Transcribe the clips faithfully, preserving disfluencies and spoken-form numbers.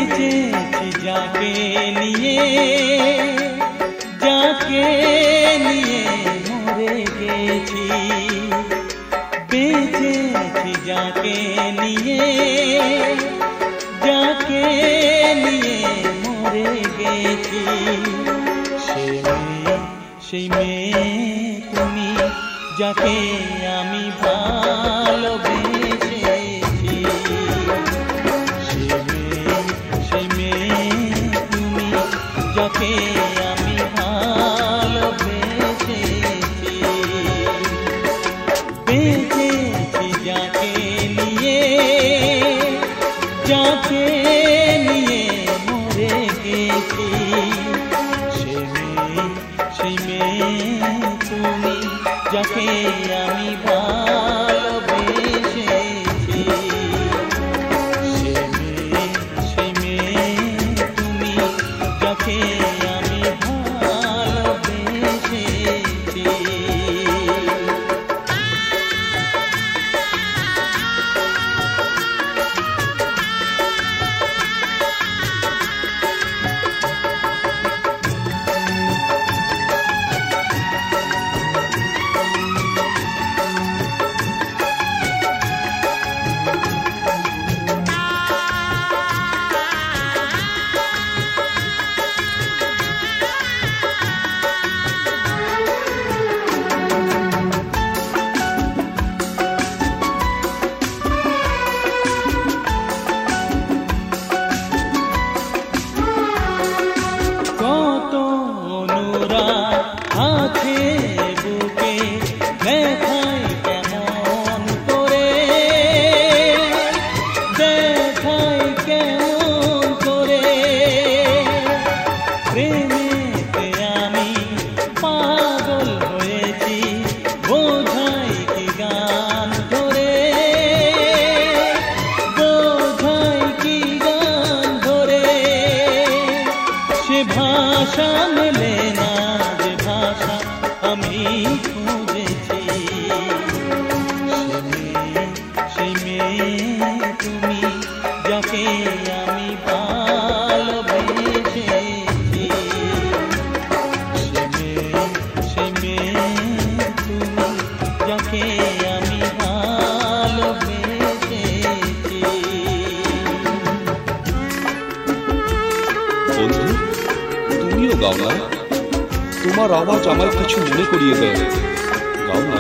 বেঁচেছি যাকে নিয়ে, যাকে নিয়ে মরে গেছি, বেঁচেছি যাকে নিয়ে, যাকে নিয়ে মরে গেছি। সে মেয়ে, সেই মেয়ে তুমি, যাকে আমি ভালোবেসেছি। সে মেয়ে, সেই মেয়ে তুমি, যাকে আমি ভালোবেসেছি। বেঁচেছি যাকে নিয়ে, যাকে নিয়ে মরে গেছি। সে মেয়ে, সেই মেয়ে তুমি, যাকে আমি ভালোবেসেছি। সে মেয়ে, সেই মেয়ে তুমি, যাকে আমি ভালোবেসেছি। আছে বুকে দেখাই কেমন করে, দেখাই কেমন করে। প্রেমেতে আমি পাগল হয়েছি, বোঝাই কি গান ধরে, বোঝাই কি গান ধরে। সে ভাষা মেলে না যে ভাষা আমি খুঁজেছি। সে মেয়ে, সেই মেয়ে তুমি, যাকে আমি ভালোবেসেছি। সে মেয়ে, সেই মেয়ে তুমি, যাকে আমি ভালোবেসেছি। বন্ধু, তুমিও গাও না? তোমার আওয়াজ আমার কিছু মনে করিয়ে দেয়, গাও না?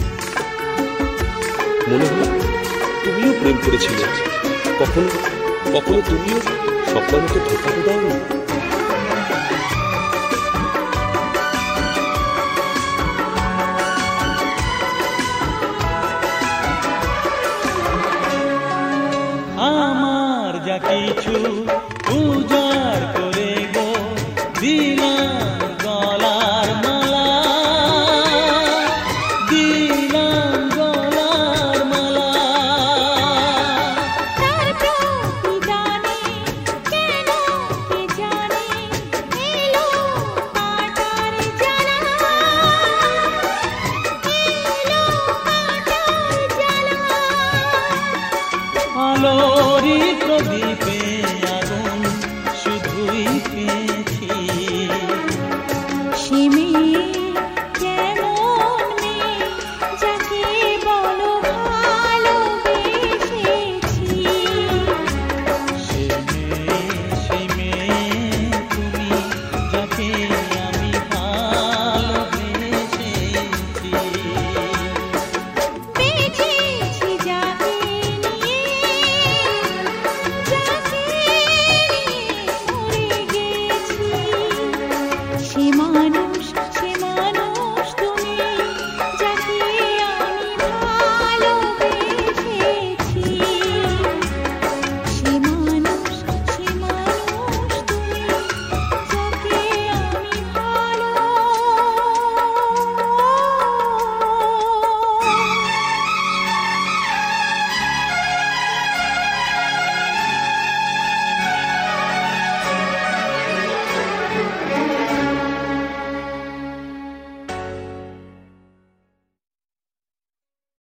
মনে হয় তুমিও প্রেম করেছিলে, কখনো কখনো তুমিও স্বপ্নের মতো ধোকাতে দাওনি? আমার যা কিছু উজাড় করে গো দিলাম